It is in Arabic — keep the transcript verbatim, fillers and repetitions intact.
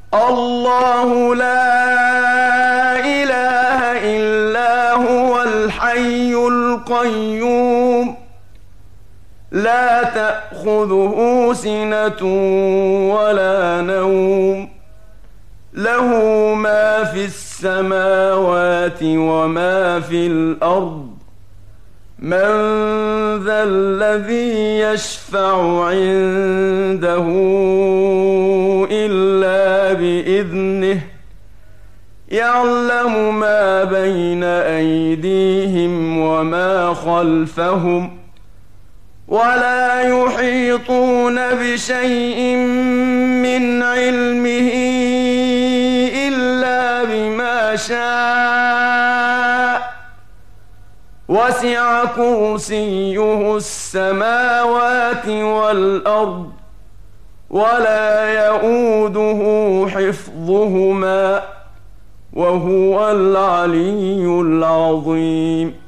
الله لا إله إلا هو الحي القيوم لا تأخذه سنة ولا نوم له ما في السماوات وما في الأرض من ذا الذي يشفع عنده إلا بإذنه يعلم ما بين أيديهم وما خلفهم ولا يحيطون بشيء من علمه إلا بما شاء وسع كرسيه السماوات والأرض ولا يئوده حفظهما وهو العلي العظيم